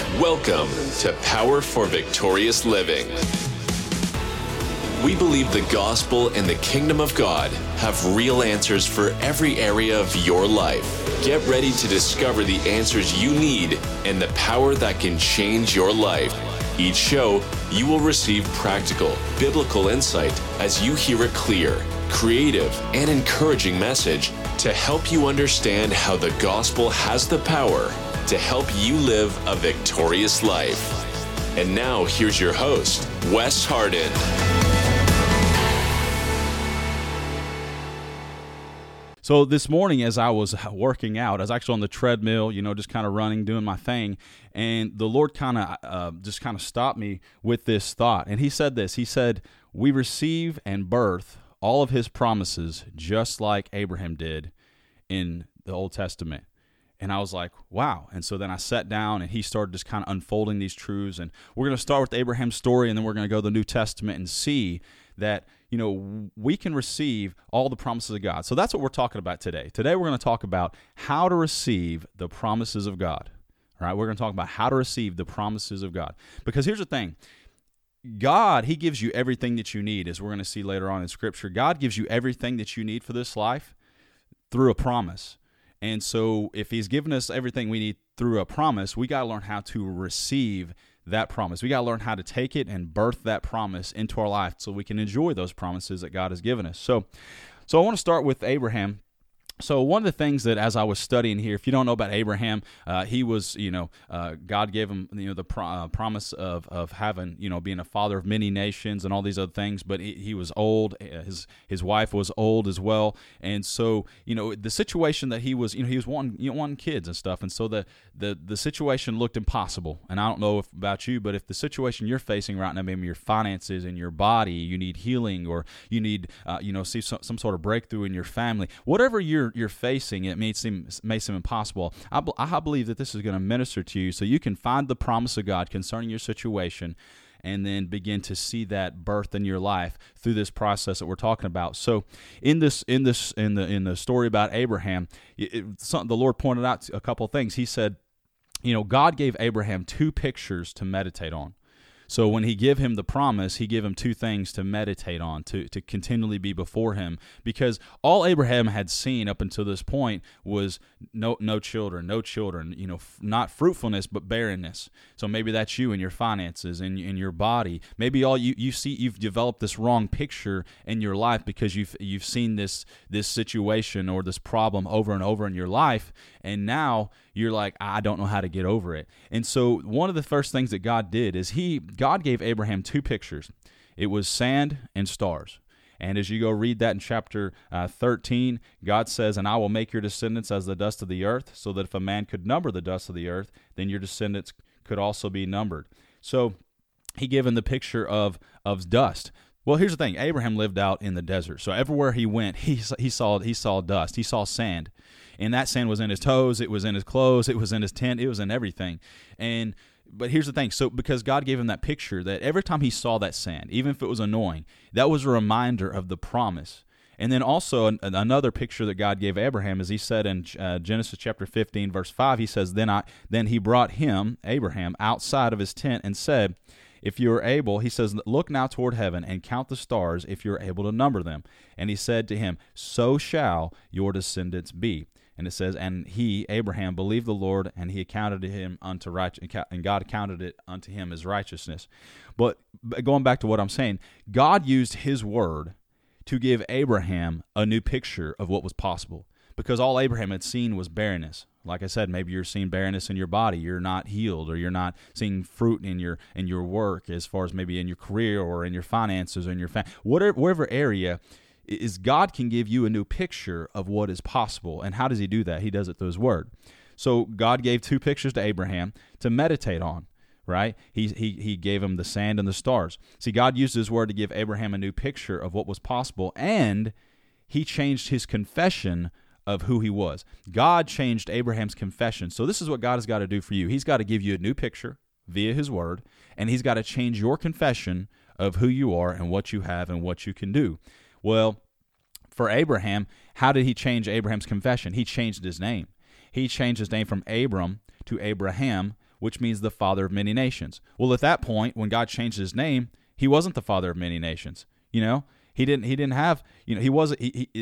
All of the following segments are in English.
Welcome to Power for Victorious Living. We believe the gospel and the kingdom of God have real answers for every area of your life. Get ready to discover the answers you need and the power that can change your life. Each show, you will receive practical, biblical insight as you hear a clear, creative, and encouraging message to help you understand how the gospel has the power to help you live a victorious life. And now, here's your host, Wes Hardin. So this morning as I was working out, I was actually on the treadmill, just kind of running, doing my thing, and the Lord kind of stopped me with this thought. And he said this, he said, we receive and birth all of his promises just like Abraham did in the Old Testament. And I was like, wow. And so then I sat down and he started just kind of unfolding these truths. And we're going to start with Abraham's story, and then we're going to go to the New Testament and see that, we can receive all the promises of God. So that's what we're talking about today. Today we're going to talk about how to receive the promises of God. All right, we're going to talk about how to receive the promises of God. Because here's the thing. God, he gives you everything that you need, as we're going to see later on in Scripture. God gives you everything that you need for this life through a promise. And so if he's given us everything we need through a promise, we got to learn how to receive that promise. We got to learn how to take it and birth that promise into our life so we can enjoy those promises that God has given us. So I want to start with Abraham. So one of the things that as I was studying here, if you don't know about Abraham, he was, God gave him, the promise of having, being a father of many nations and all these other things. But he was old. His wife was old as well. And so, the situation that he was, he was wanting kids and stuff. And so the situation looked impossible. And I don't know about you, but if the situation you're facing right now, maybe your finances and your body, you need healing, or you need, see some sort of breakthrough in your family, whatever you're facing, it may seem impossible. I believe that this is going to minister to you so you can find the promise of God concerning your situation and then begin to see that birth in your life through this process that we're talking about. So in the story about Abraham, the Lord pointed out a couple of things. He said, God gave Abraham two pictures to meditate on. So when he gave him the promise, he gave him two things to meditate on, to continually be before him. Because all Abraham had seen up until this point was no children, not fruitfulness, but barrenness. So maybe that's you in your finances, in your body. Maybe all you see, you've developed this wrong picture in your life because you've seen this situation or this problem over and over in your life, and now you're like, I don't know how to get over it. And so one of the first things that God did is God gave Abraham two pictures. It was sand and stars. And as you go read that in chapter 13, God says, and I will make your descendants as the dust of the earth, so that if a man could number the dust of the earth, then your descendants could also be numbered. So he gave him the picture of dust. Well, here's the thing. Abraham lived out in the desert. So everywhere he went, he saw dust. He saw sand. And that sand was in his toes, it was in his clothes, it was in his tent, it was in everything. But here's the thing. So because God gave him that picture, that every time he saw that sand, even if it was annoying, that was a reminder of the promise. And then also another picture that God gave Abraham is he said in Genesis chapter 15, verse 5, he says, Then he brought him, Abraham, outside of his tent and said, if you are able, he says, look now toward heaven and count the stars if you are able to number them. And he said to him, so shall your descendants be. And it says, and he, Abraham, believed the Lord, and he accounted to him unto and God accounted it unto him as righteousness. But going back to what I'm saying, God used his word to give Abraham a new picture of what was possible, because all Abraham had seen was barrenness. Like I said, maybe you're seeing barrenness in your body. You're not healed, or you're not seeing fruit in your work, as far as maybe in your career or in your finances or in your family. Whatever area is, God can give you a new picture of what is possible. And how does he do that? He does it through his word. So God gave two pictures to Abraham to meditate on, right? He gave him the sand and the stars. See, God used his word to give Abraham a new picture of what was possible, and he changed his confession of who he was. God changed Abraham's confession. So this is what God has got to do for you. He's got to give you a new picture via his word, and he's got to change your confession of who you are and what you have and what you can do. Well, for Abraham, how did he change Abraham's confession? He changed his name. He changed his name from Abram to Abraham, which means the father of many nations. Well, at that point, when God changed his name, he wasn't the father of many nations. He didn't have, he wasn't,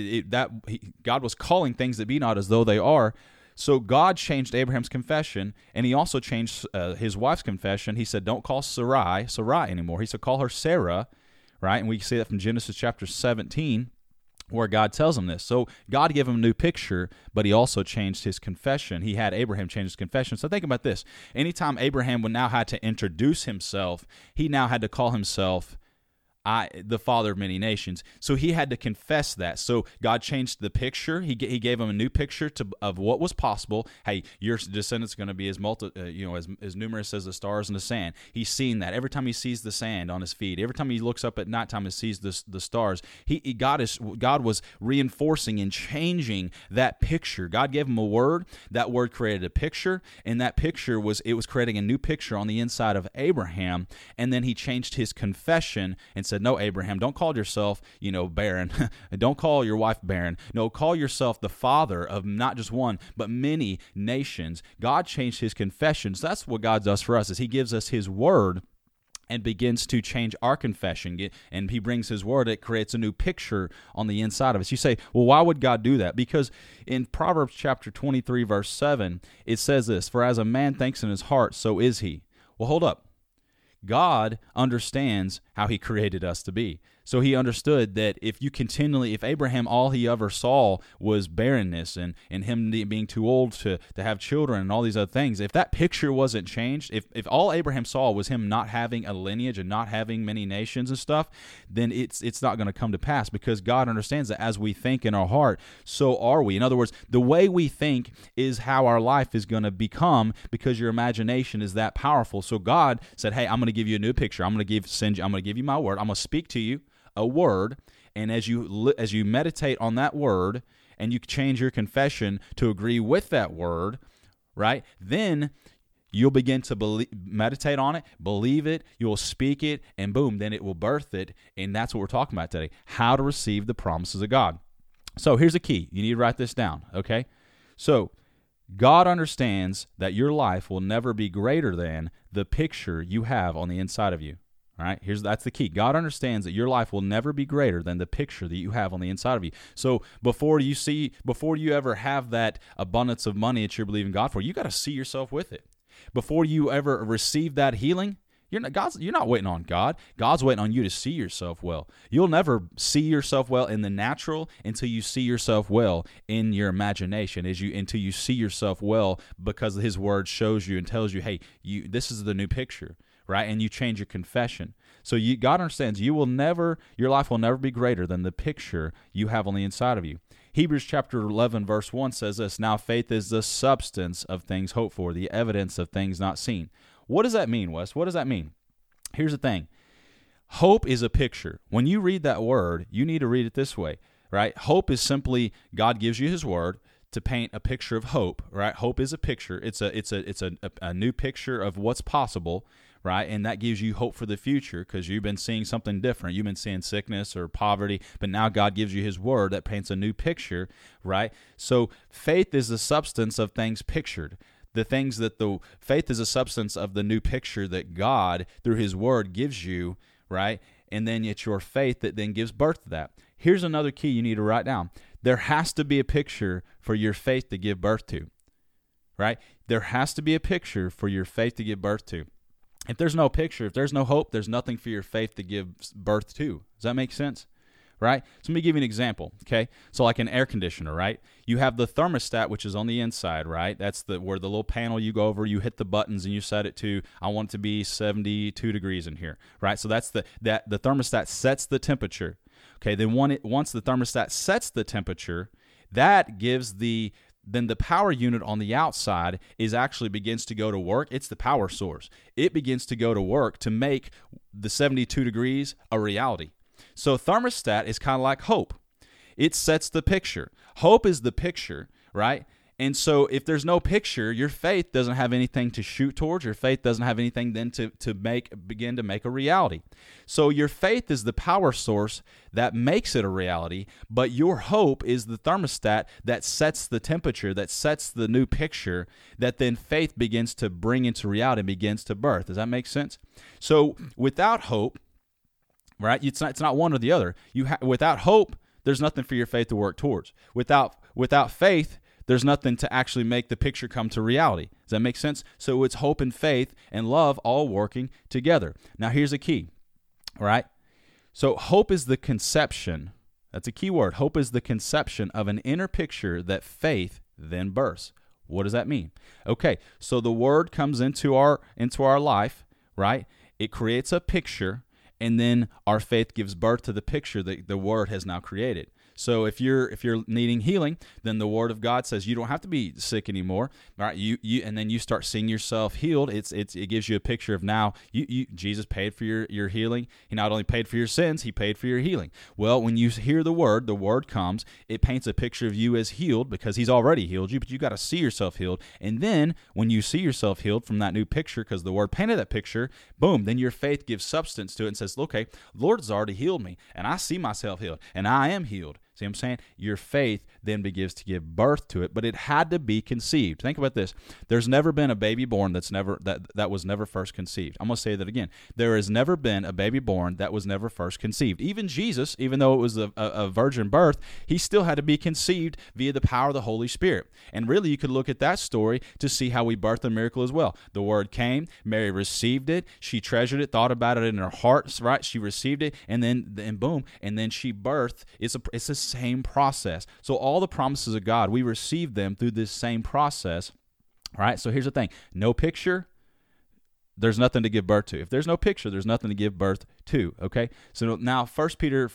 God was calling things that be not as though they are. So God changed Abraham's confession, and he also changed his wife's confession. He said, don't call Sarai anymore. He said, call her Sarah, right? And we see that from Genesis chapter 17, where God tells him this. So God gave him a new picture, but he also changed his confession. He had Abraham change his confession. So think about this. Anytime Abraham would now had to introduce himself, he now had to call himself the father of many nations. So he had to confess that. So God changed the picture. He gave him a new picture of what was possible. Hey, your descendants are going to be as numerous as the stars in the sand. He's seen that every time he sees the sand on his feet. Every time he looks up at nighttime and sees the stars. God was reinforcing and changing that picture. God gave him a word. That word created a picture, and that picture was creating a new picture on the inside of Abraham. And then he changed his confession and said, no, Abraham, don't call yourself, barren. Don't call your wife barren. No, call yourself the father of not just one, but many nations. God changed his confessions. That's what God does for us, is he gives us his word and begins to change our confession. And he brings his word. It creates a new picture on the inside of us. You say, well, why would God do that? Because in Proverbs chapter 23, verse 7, it says this, for as a man thinks in his heart, so is he. Well, hold up. God understands how he created us to be. So he understood that if Abraham, all he ever saw was barrenness and him being too old to have children and all these other things, if that picture wasn't changed, if all Abraham saw was him not having a lineage and not having many nations and stuff, then it's not going to come to pass, because God understands that as we think in our heart, so are we. In other words, the way we think is how our life is going to become, because your imagination is that powerful. So God said, hey, I'm going to give you a new picture. I'm going to give you my word. I'm going to speak to you a word, and as you meditate on that word and you change your confession to agree with that word, right, then you'll begin to meditate on it, believe it, you'll speak it, and boom, then it will birth it. And that's what we're talking about today, how to receive the promises of God. So here's a key. You need to write this down, okay? So God understands that your life will never be greater than the picture you have on the inside of you. All right, that's the key. God understands that your life will never be greater than the picture that you have on the inside of you. So before you ever have that abundance of money that you're believing God for, you got to see yourself with it. Before you ever receive that healing, you're not waiting on God. God's waiting on you to see yourself well. You'll never see yourself well in the natural until you see yourself well in your imagination, until you see yourself well, because his word shows you and tells you, hey, this is the new picture. Right, and you change your confession. So God understands your life will never be greater than the picture you have on the inside of you. Hebrews chapter 11, verse 1 says this, now faith is the substance of things hoped for, the evidence of things not seen. What does that mean, Wes? What does that mean? Here's the thing. Hope is a picture. When you read that word, you need to read it this way, right? Hope is simply God gives you his word to paint a picture of hope, right? Hope is a picture. It's a new picture of what's possible, right? And that gives you hope for the future, because you've been seeing something different. You've been seeing sickness or poverty, but now God gives you his word that paints a new picture, right? So faith is the substance of things pictured. Faith is a substance of the new picture that God, through his word, gives you, right? And then it's your faith that then gives birth to that. Here's another key you need to write down. There has to be a picture for your faith to give birth to, right? There has to be a picture for your faith to give birth to. If there's no picture, if there's no hope, there's nothing for your faith to give birth to. Does that make sense? Right? So let me give you an example, okay? So like an air conditioner, right? You have the thermostat, which is on the inside, right? That's where the little panel you go over, you hit the buttons and you set it to, I want it to be 72 degrees in here, right? So that's the thermostat sets the temperature. Okay, then once the thermostat sets the temperature, that gives then the power unit on the outside begins to go to work. It's the power source. It begins to go to work to make the 72 degrees a reality. So thermostat is kind of like hope. It sets the picture. Hope is the picture, right? And so if there's no picture, your faith doesn't have anything to shoot towards. Your faith doesn't have anything then to begin to make a reality. So your faith is the power source that makes it a reality, but your hope is the thermostat that sets the temperature, that sets the new picture, that then faith begins to bring into reality and begins to birth. Does that make sense? So without hope, right, it's not one or the other. Without hope, there's nothing for your faith to work towards. Without faith, there's nothing to actually make the picture come to reality. Does that make sense? So it's hope and faith and love all working together. Now here's a key, all right? So hope is the conception. That's a key word. Hope is the conception of an inner picture that faith then births. What does that mean? Okay, so the word comes into our life, right? It creates a picture, and then our faith gives birth to the picture that the word has now created. So if you're needing healing, then the Word of God says you don't have to be sick anymore, right? And then you start seeing yourself healed. It gives you a picture of now Jesus paid for your healing. He not only paid for your sins, He paid for your healing. Well, when you hear the Word comes. It paints a picture of you as healed because He's already healed you, but you got to see yourself healed. And then when you see yourself healed from that new picture, because the Word painted that picture, boom, then your faith gives substance to it and says, okay, the Lord has already healed me, and I see myself healed, and I am healed. See what I'm saying? Your faith then begins to give birth to it, but it had to be conceived. Think about this. There's never been a baby born that was never first conceived. I'm going to say that again. There has never been a baby born that was never first conceived. Even Jesus, even though it was a virgin birth, He still had to be conceived via the power of the Holy Spirit. And really, you could look at that story to see how we birthed a miracle as well. The Word came, Mary received it, she treasured it, thought about it in her heart, right? She received it, and then boom, and then she birthed. It's a same process. So all the promises of God, we receive them through this same process. All right, so here's the thing. No picture, there's nothing to give birth to. If there's no picture, there's nothing to give birth to, okay? So now 1 Peter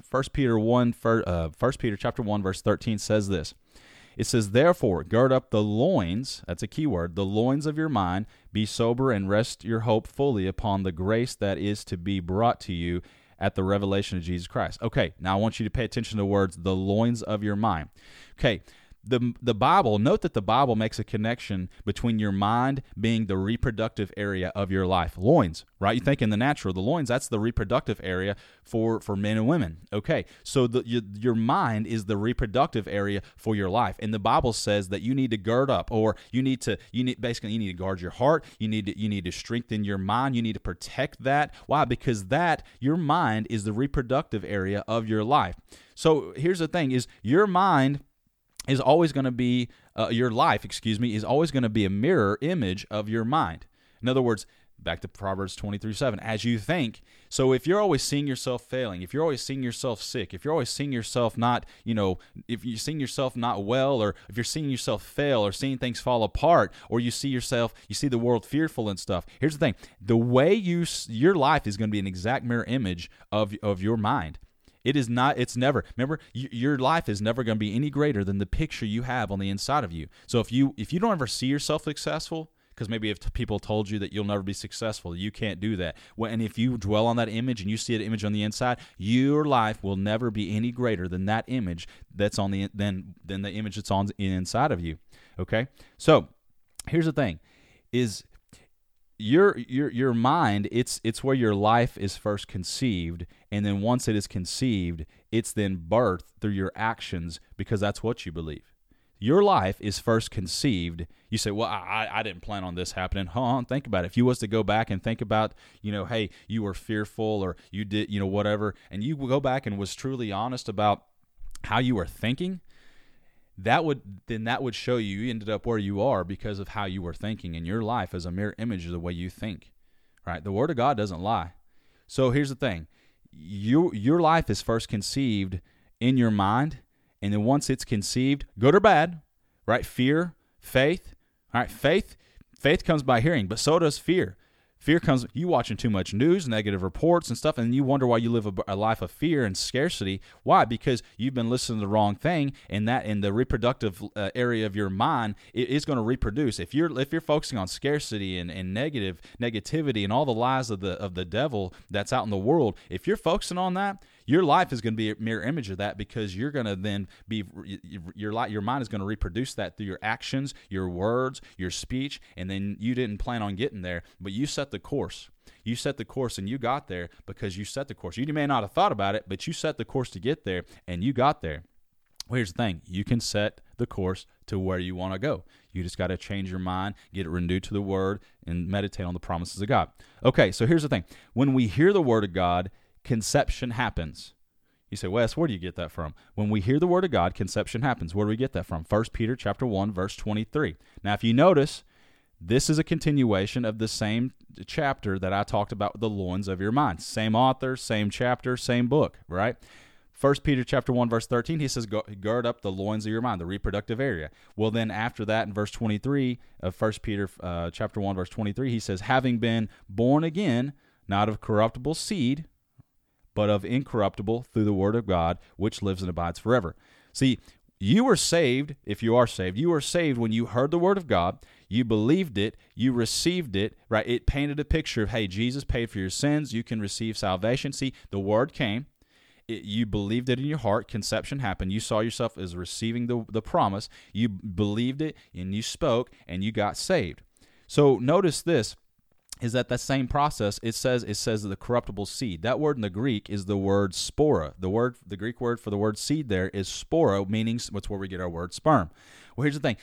chapter 1 verse 13 says this. It says, therefore, gird up the loins, that's a key word, the loins of your mind, be sober and rest your hope fully upon the grace that is to be brought to you at the revelation of Jesus Christ. Okay, now I want you to pay attention to the words, the loins of your mind. Okay, the Bible, note that the Bible makes a connection between your mind being the reproductive area of your life. Loins, right? You think in the natural, the loins, that's the reproductive area for men and women. Okay, so your mind is the reproductive area for your life. And the Bible says that you need to gird up, or you need to guard your heart. You need to strengthen your mind. You need to protect that. Why? Because your mind is the reproductive area of your life. So here's the thing, is your mind is always going to be, your life, is always going to be a mirror image of your mind. In other words, back to Proverbs 23:7, as you think. So if you're always seeing yourself failing, if you're always seeing yourself sick, if you're always seeing yourself not, if you're seeing yourself not well, or if you're seeing yourself fail, or seeing things fall apart, or you see the world fearful and stuff, here's the thing. The way your life is going to be an exact mirror image of your mind. Remember, your life is never going to be any greater than the picture you have on the inside of you. So if you don't ever see yourself successful, because maybe if people told you that you'll never be successful, you can't do that. And if you dwell on that image and you see that image on the inside, your life will never be any greater than that image that's on than the image that's on the inside of you. Okay? So here's the thing, is your mind, it's where your life is first conceived, and then once it is conceived, it's then birthed through your actions, because that's what you believe. Your life is first conceived. You say, well, I didn't plan on this happening. Think about it. If you was to go back and think about, hey, you were fearful, or you did, whatever, and you go back and was truly honest about how you were thinking, that would show you ended up where you are because of how you were thinking, and your life is a mirror image of the way you think, right? The Word of God doesn't lie. So here's the thing. Your life is first conceived in your mind, and then once it's conceived, good or bad, right? Fear, faith, all right? Faith comes by hearing, but so does fear. Fear comes, you watching too much news, negative reports and stuff, and you wonder why you live a life of fear and scarcity. Why? Because you've been listening to the wrong thing, and that in the reproductive area of your mind, it is going to reproduce. If you're focusing on scarcity and negativity and all the lies of the devil that's out in the world, if you're focusing on that, Your life is going to be a mirror image of that, because you're going to then be, your mind is going to reproduce that through your actions, your words, your speech, and then you didn't plan on getting there, but you set the course. You set the course and you got there because you set the course. You may not have thought about it, but you set the course to get there and you got there. Well, here's the thing. You can set the course to where you want to go. You just got to change your mind, get it renewed to the Word, and meditate on the promises of God. Okay, so here's the thing. When we hear the Word of God, conception happens. You say, Wes, where do you get that from? When we hear the Word of God, conception happens. Where do we get that from? 1 Peter chapter 1, verse 23. Now, if you notice, this is a continuation of the same chapter that I talked about with the loins of your mind. Same author, same chapter, same book, right? 1 Peter chapter 1, verse 13, he says, gird up the loins of your mind, the reproductive area. Well, then after that, in verse 23 of 1 Peter chapter 1, verse 23, he says, having been born again, not of corruptible seed, but of incorruptible through the word of God, which lives and abides forever. See, you were saved, if you are saved, you were saved when you heard the word of God, you believed it, you received it, right? It painted a picture of, hey, Jesus paid for your sins, you can receive salvation. See, the word came, you believed it in your heart, conception happened, you saw yourself as receiving the promise, you believed it, and you spoke, and you got saved. So notice this, is that same process, it says the corruptible seed. That word in the Greek is the word spora. The Greek word for the word seed there is spora, meaning that's where we get our word sperm. Well, here's the thing.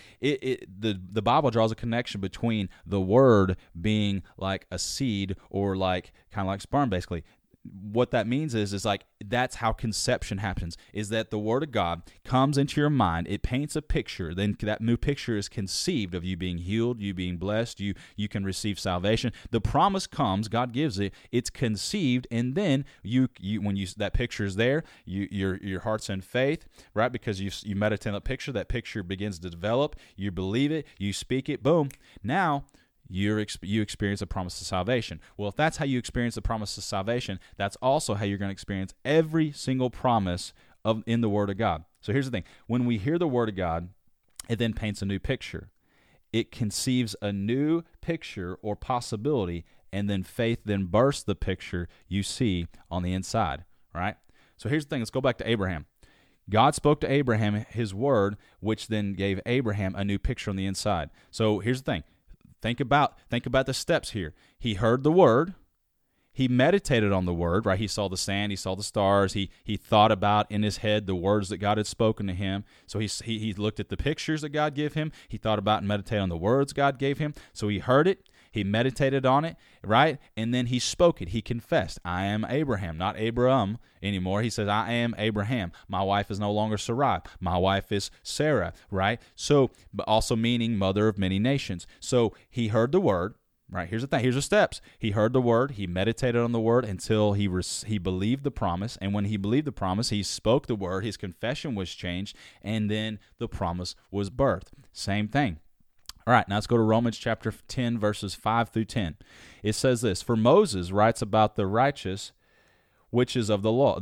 The Bible draws a connection between the word being like a seed or like kind of like sperm, basically. What that means is like that's how conception happens, is that the word of God comes into your mind, it paints a picture, then that new picture is conceived of you being healed, you being blessed, you can receive salvation. The promise comes, God gives it, it's conceived, and then you when that picture is there, your heart's in faith, right? Because you meditate on that picture begins to develop, you believe it, you speak it, boom. Now you experience the promise of salvation. Well, if that's how you experience the promise of salvation, that's also how you're going to experience every single promise in the Word of God. So here's the thing. When we hear the Word of God, it then paints a new picture. It conceives a new picture or possibility, and then faith then bursts the picture you see on the inside, right? So here's the thing. Let's go back to Abraham. God spoke to Abraham his word, which then gave Abraham a new picture on the inside. So here's the thing. Think about the steps here. He heard the word. He meditated on the word, right? He saw the sand. He saw the stars. He thought about in his head the words that God had spoken to him. So he looked at the pictures that God gave him. He thought about and meditated on the words God gave him. So he heard it. He meditated on it, right? And then he spoke it. He confessed, I am Abraham, not Abram anymore. He says, I am Abraham. My wife is no longer Sarai. My wife is Sarah, right? So, but also meaning mother of many nations. So he heard the word, right? Here's the thing. Here's the steps. He heard the word. He meditated on the word until he believed the promise. And when he believed the promise, he spoke the word. His confession was changed. And then the promise was birthed. Same thing. All right, now let's go to Romans chapter 10, verses 5 through 10. It says this, for Moses writes about the righteousness which is of the law.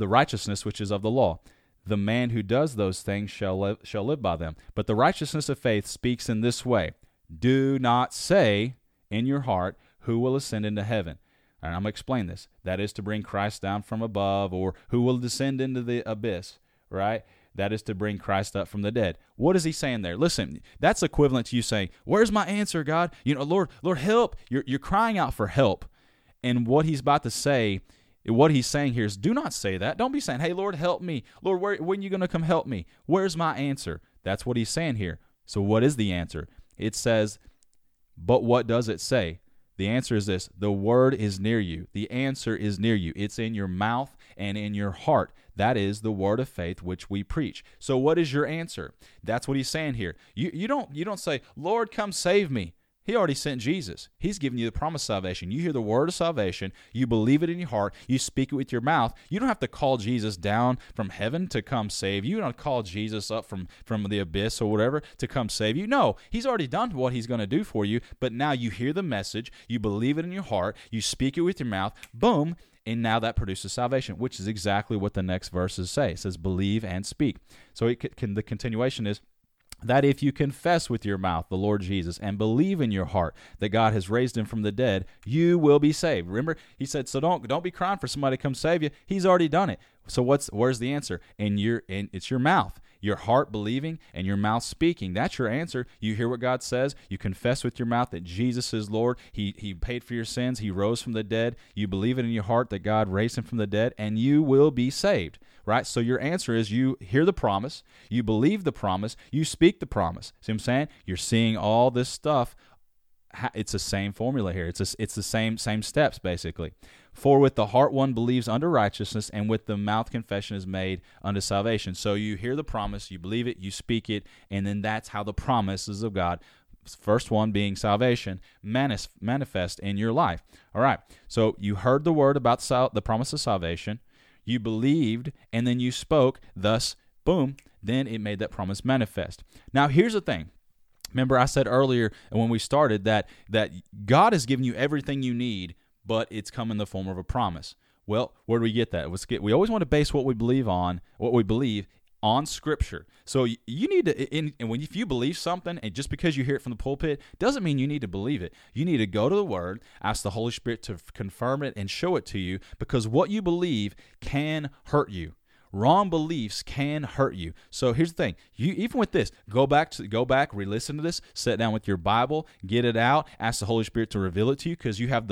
The man who does those things shall live by them. But the righteousness of faith speaks in this way, do not say in your heart, who will ascend into heaven? And I'm going to explain this. That is to bring Christ down from above, or who will descend into the abyss, right? That is to bring Christ up from the dead. What is he saying there? Listen, that's equivalent to you saying, where's my answer, God? Lord, help. You're crying out for help. And what he's about to say, what he's saying here is, do not say that. Don't be saying, hey, Lord, help me. Lord, when are you going to come help me? Where's my answer? That's what he's saying here. So what is the answer? It says, but what does it say? The answer is this, the word is near you. The answer is near you. It's in your mouth and in your heart. That is the word of faith which we preach. So what is your answer? That's what he's saying here. You don't say, Lord, come save me. He already sent Jesus. He's given you the promise of salvation. You hear the word of salvation. You believe it in your heart. You speak it with your mouth. You don't have to call Jesus down from heaven to come save you. You don't call Jesus up from the abyss or whatever to come save you. No, he's already done what he's going to do for you. But now you hear the message. You believe it in your heart. You speak it with your mouth. Boom. And now that produces salvation, which is exactly what the next verses say. It says, believe and speak. So the continuation is, that if you confess with your mouth the Lord Jesus and believe in your heart that God has raised him from the dead, you will be saved. Remember, he said, so don't be crying for somebody to come save you. He's already done it. So where's the answer? It's your mouth. Your heart believing and your mouth speaking. That's your answer. You hear what God says. You confess with your mouth that Jesus is Lord. He paid for your sins. He rose from the dead. You believe it in your heart that God raised him from the dead, and you will be saved, right? So your answer is you hear the promise, you believe the promise, you speak the promise. See what I'm saying? You're seeing all this stuff. It's the same formula here. It's the same steps, basically. For with the heart one believes unto righteousness, and with the mouth confession is made unto salvation. So you hear the promise, you believe it, you speak it, and then that's how the promises of God, first one being salvation, manifest in your life. All right, so you heard the word about the promise of salvation, you believed, and then you spoke, thus, boom, then it made that promise manifest. Now, here's the thing. Remember, I said earlier when we started that God has given you everything you need, but it's come in the form of a promise. Well, where do we get that? We always want to base what we believe on Scripture. So you need to, and if you believe something, and just because you hear it from the pulpit, doesn't mean you need to believe it. You need to go to the Word, ask the Holy Spirit to confirm it and show it to you, because what you believe can hurt you. Wrong beliefs can hurt you. So here's the thing. You even with this, go back, re-listen to this, sit down with your Bible, get it out, ask the Holy Spirit to reveal it to you, because you have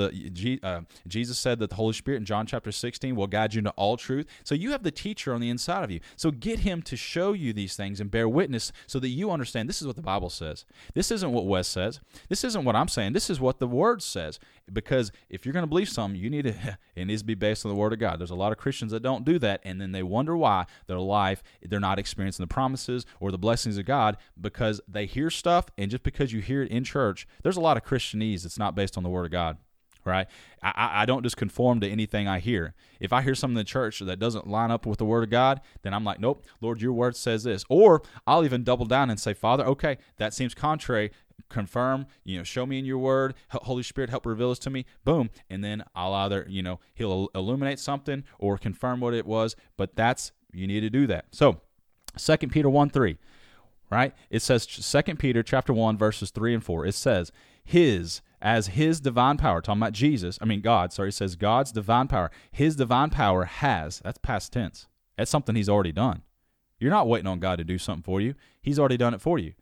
Jesus said that the Holy Spirit in John chapter 16 will guide you into all truth. So you have the teacher on the inside of you. So get him to show you these things and bear witness so that you understand this is what the Bible says. This isn't what Wes says. This isn't what I'm saying. This is what the Word says. Because if you're going to believe something, it needs to be based on the Word of God. There's a lot of Christians that don't do that, and then they wonder why their life, they're not experiencing the promises or the blessings of God, because they hear stuff, and just because you hear it in church, there's a lot of Christianese that's not based on the Word of God, right? I don't just conform to anything I hear. If I hear something in the church that doesn't line up with the Word of God, then I'm like, nope, Lord, your Word says this. Or I'll even double down and say, Father, okay, that seems contrary. Confirm, show me in your Word, Holy Spirit, help reveal this to me, boom, and then I'll either, he'll illuminate something or confirm what it was, but you need to do that. So 2 Peter 1:3, right? It says 2 Peter chapter 1, verses 3 and 4, it says, his divine power, talking about God, it says God's divine power, his divine power that's past tense. That's something he's already done. You're not waiting on God to do something for you. He's already done it for you.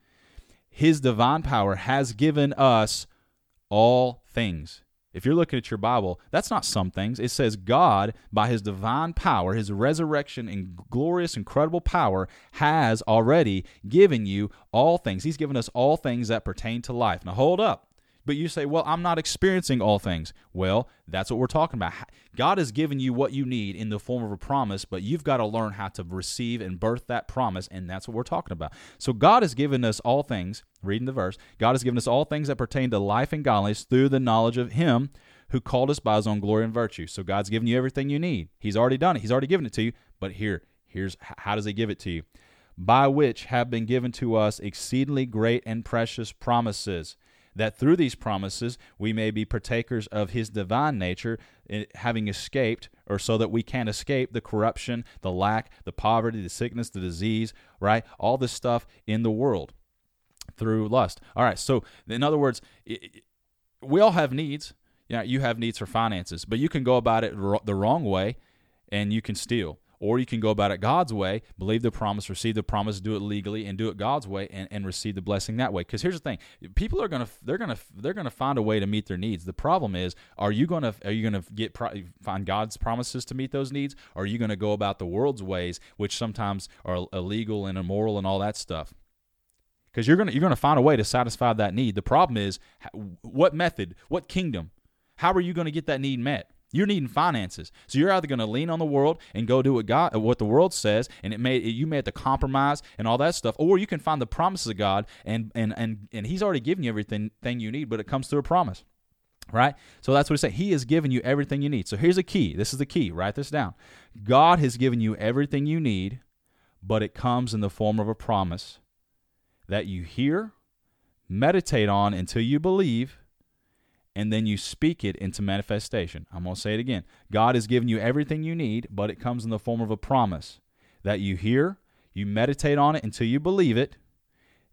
His divine power has given us all things. If you're looking at your Bible, that's not some things. It says God, by his divine power, his resurrection and glorious, incredible power, has already given you all things. He's given us all things that pertain to life. Now, hold up. But you say, well, I'm not experiencing all things. Well, that's what we're talking about. God has given you what you need in the form of a promise, but you've got to learn how to receive and birth that promise, and that's what we're talking about. So God has given us all things, reading the verse, God has given us all things that pertain to life and godliness through the knowledge of him who called us by his own glory and virtue. So God's given you everything you need. He's already done it. He's already given it to you. But here's how does he give it to you? By which have been given to us exceedingly great and precious promises, that through these promises we may be partakers of his divine nature, having escaped, or so that we can escape the corruption, the lack, the poverty, the sickness, the disease, right? All this stuff in the world through lust. All right, so in other words, we all have needs. You have needs for finances, but you can go about it the wrong way, and you can steal. Or you can go about it God's way, believe the promise, receive the promise, do it legally, and do it God's way, and receive the blessing that way. Because here's the thing: people are gonna find a way to meet their needs. The problem is, are you gonna find God's promises to meet those needs, or are you gonna go about the world's ways, which sometimes are illegal and immoral and all that stuff? Because you're gonna find a way to satisfy that need. The problem is, what method, what kingdom, how are you gonna get that need met? You're needing finances. So you're either going to lean on the world and go do what the world says, and you may have to compromise and all that stuff, or you can find the promises of God, and he's already given you everything you need, but it comes through a promise, right? So that's what he's saying. He has given you everything you need. So here's the key. This is the key. Write this down. God has given you everything you need, but it comes in the form of a promise that you hear, meditate on until you believe, and then you speak it into manifestation. I'm going to say it again. God has given you everything you need, but it comes in the form of a promise that you hear, you meditate on it until you believe it,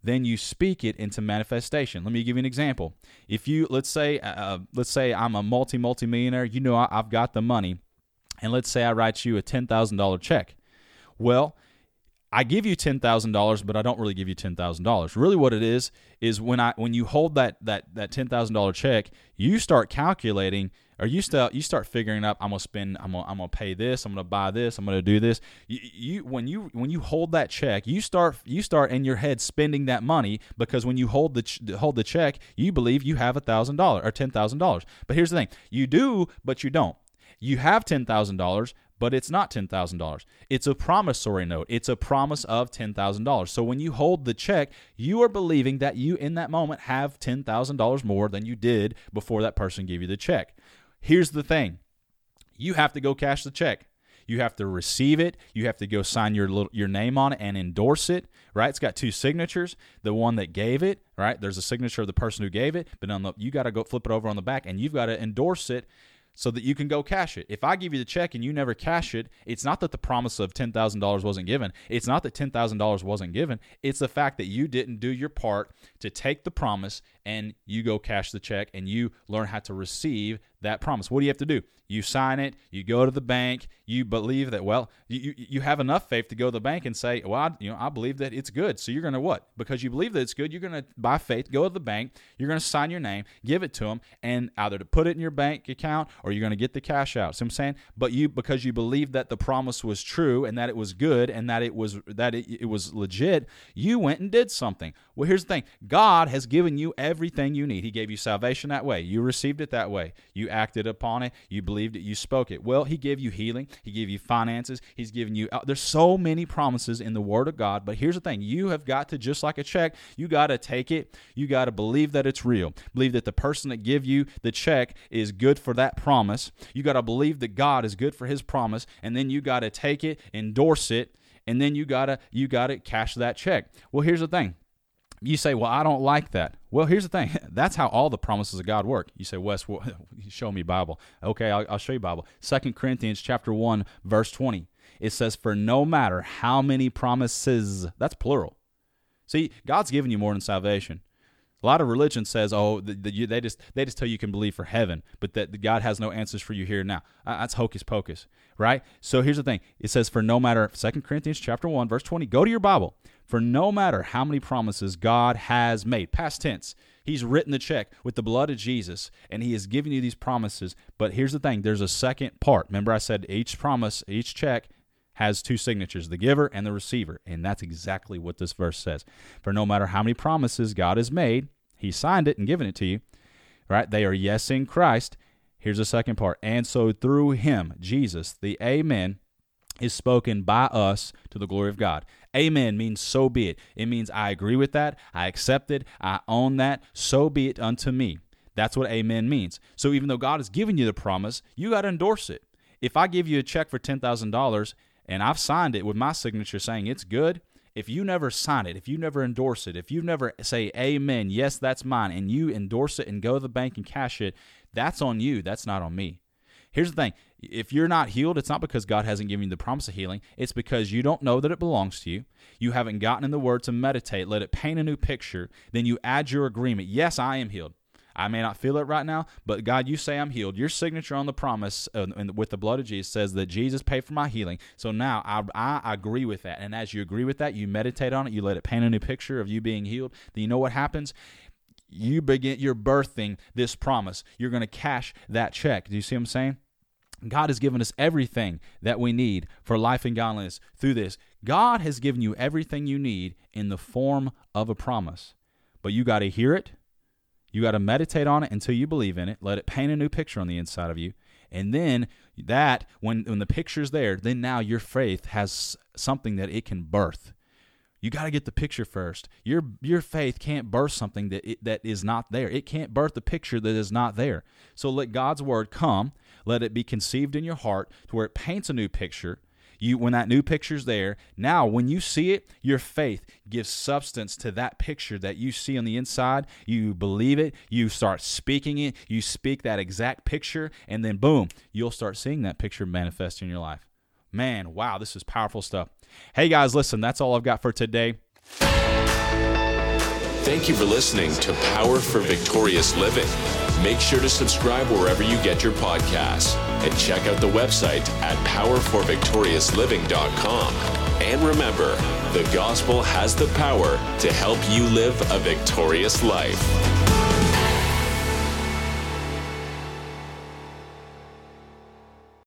then you speak it into manifestation. Let me give you an example. If you, let's say I'm a multi-millionaire, I've got the money, and let's say I write you a $10,000 check. Well, I give you $10,000, but I don't really give you $10,000. Really what it is when you hold that $10,000 check, you start calculating, or you start figuring out, I'm gonna pay this, I'm gonna buy this, I'm gonna do this. When you hold that check, you start in your head spending that money, because when you hold the check, you believe you have $1,000 or $10,000. But here's the thing: you do, but you don't. You have $10,000, but it's not $10,000. It's a promissory note. It's a promise of $10,000. So when you hold the check, you are believing that you, in that moment, have $10,000 more than you did before that person gave you the check. Here's the thing. You have to go cash the check. You have to receive it. You have to go sign your name on it and endorse it, right? It's got two signatures. The one that gave it, right? There's a signature of the person who gave it, but you got to go flip it over on the back, and you've got to endorse it so that you can go cash it. If I give you the check and you never cash it, it's not that the promise of $10,000 wasn't given. It's not that $10,000 wasn't given. It's the fact that you didn't do your part to take the promise and you go cash the check and you learn how to receive that promise. What do you have to do? You sign it, you go to the bank, you believe that, you have enough faith to go to the bank and say, I believe that it's good. So you're going to what? Because you believe that it's good, you're going to, by faith, go to the bank, you're going to sign your name, give it to them, and either to put it in your bank account or you're going to get the cash out. See what I'm saying? But because you believe that the promise was true and that it was good and that it was legit, you went and did something. Well, here's the thing. God has given you everything you need. He gave you salvation that way. You received it that way. You acted upon it. You believed it. You spoke it. Well, he gave you healing. He gave you finances. He's given you, there's so many promises in the Word of God. But here's the thing. You have got to, just like a check, you got to take it. You got to believe that it's real. Believe that the person that give you the check is good for that promise. You got to believe that God is good for his promise. And then you got to take it, endorse it, and then you got to cash that check. Well, here's the thing. You say, well, I don't like that. Well, here's the thing. That's how all the promises of God work. You say, Wes, show me Bible. Okay, I'll show you Bible. 2 Corinthians chapter 1, verse 20. It says, for no matter how many promises, that's plural. See, God's given you more than salvation. A lot of religion says, they just tell you can believe for heaven, but that God has no answers for you here and now. That's hocus pocus, right? So here's the thing. It says, for no matter, 2 Corinthians chapter 1, verse 20, go to your Bible. For no matter how many promises God has made, past tense, he's written the check with the blood of Jesus, and he has given you these promises. But here's the thing. There's a second part. Remember I said each promise, each check has two signatures, the giver and the receiver. And that's exactly what this verse says. For no matter how many promises God has made, he signed it and given it to you, right? They are yes in Christ. Here's the second part. And so through him, Jesus, the amen, is spoken by us to the glory of God. Amen means so be it. It means I agree with that. I accept it. I own that. So be it unto me. That's what amen means. So even though God has given you the promise, you got to endorse it. If I give you a check for $10,000 and I've signed it with my signature saying it's good, if you never sign it, if you never endorse it, if you never say amen, yes, that's mine, and you endorse it and go to the bank and cash it, that's on you. That's not on me. Here's the thing. If you're not healed, it's not because God hasn't given you the promise of healing. It's because you don't know that it belongs to you. You haven't gotten in the Word to meditate, let it paint a new picture. Then you add your agreement. Yes, I am healed. I may not feel it right now, but God, you say I'm healed. Your signature on the promise with the blood of Jesus says that Jesus paid for my healing. So now I agree with that. And as you agree with that, you meditate on it. You let it paint a new picture of you being healed. Then you know what happens? You're birthing this promise. You're going to cash that check. Do you see what I'm saying? God has given us everything that we need for life and godliness through this. God has given you everything you need in the form of a promise. But you got to hear it. You got to meditate on it until you believe in it. Let it paint a new picture on the inside of you. And then that, when the picture's there, then now your faith has something that it can birth. You got to get the picture first. Your faith can't birth something that is not there. It can't birth a picture that is not there. So let God's word come. Let it be conceived in your heart to where it paints a new picture. When that new picture's there, now when you see it, your faith gives substance to that picture that you see on the inside. You believe it. You start speaking it. You speak that exact picture, and then boom, you'll start seeing that picture manifest in your life. Man, wow, this is powerful stuff. Hey guys, listen, that's all I've got for today. Thank you for listening to Power for Victorious Living. Make sure to subscribe wherever you get your podcasts and check out the website at powerforvictoriousliving.com. And remember, the gospel has the power to help you live a victorious life.